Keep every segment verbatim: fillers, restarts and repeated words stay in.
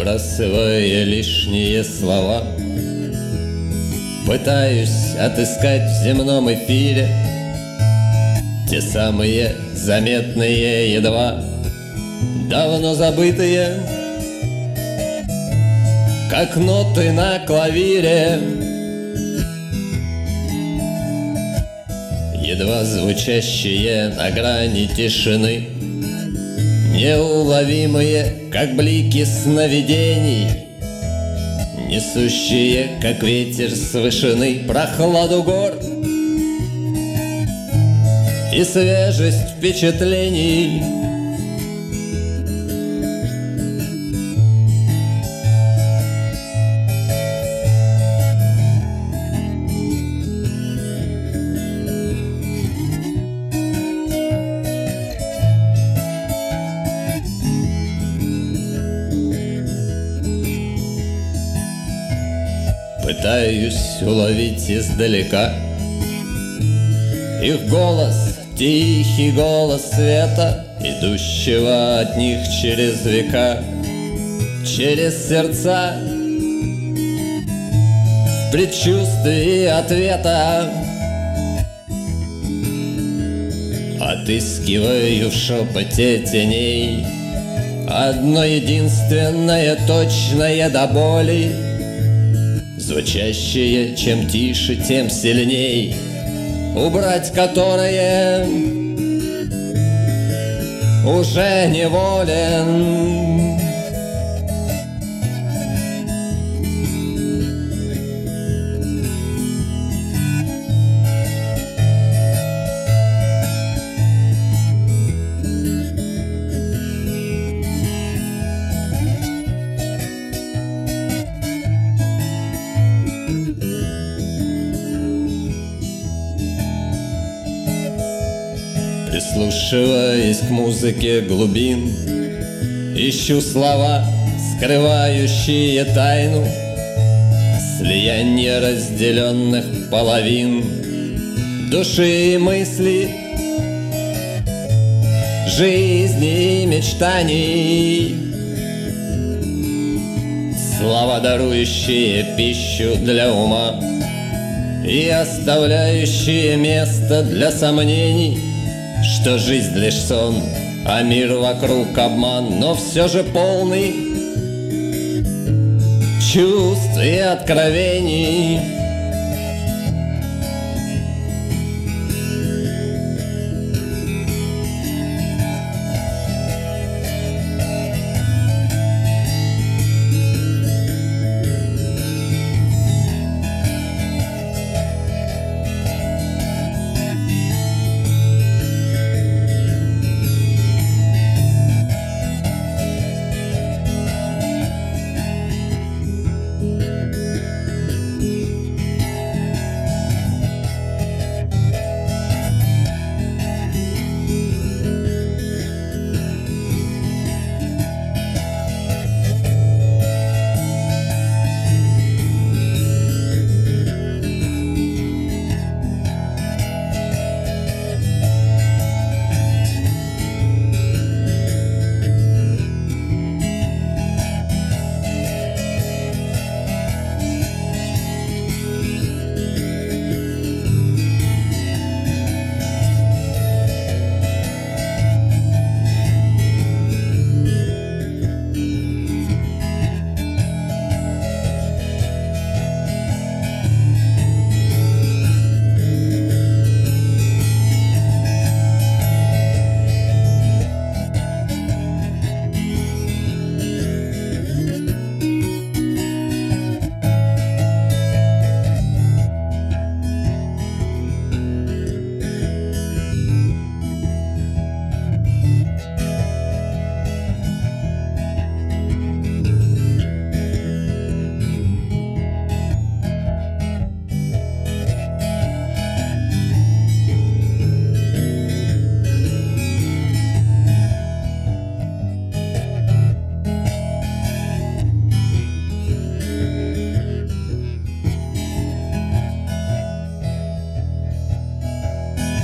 Отбрасывая лишние слова, пытаюсь отыскать в земном эфире те самые заметные, едва давно забытые, как ноты на клавире, едва звучащие на грани тишины, неуловимые, как блики сновидений, несущие, как ветер с вышины, прохладу гор и свежесть впечатлений. Пытаюсь уловить издалека их голос, тихий голос света, идущего от них через века, через сердца, в предчувствии ответа. Отыскиваю в шепоте теней одно единственное, точное до боли, звучащее, чем тише, тем сильней, убрать которое уже неволен. Прислушиваясь к музыке глубин, ищу слова, скрывающие тайну слияние разделенных половин души и мысли, жизни и мечтаний. Слова, дарующие пищу для ума и оставляющие место для сомнений, что жизнь лишь сон, а мир вокруг обман, но все же полный чувств и откровений.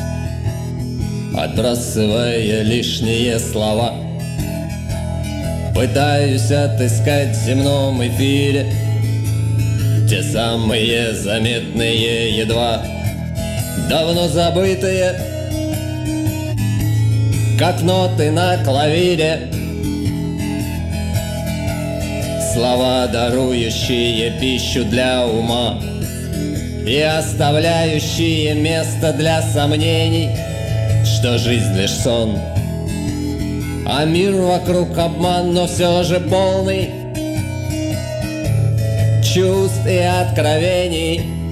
отбрасывая лишние слова. Пытаюсь отыскать в земном эфире те самые заметные, едва давно забытые, как ноты на клавире, слова, дарующие пищу для ума и оставляющие место для сомнений, что жизнь лишь сон, а мир вокруг обман, но все же полный чувств и откровений.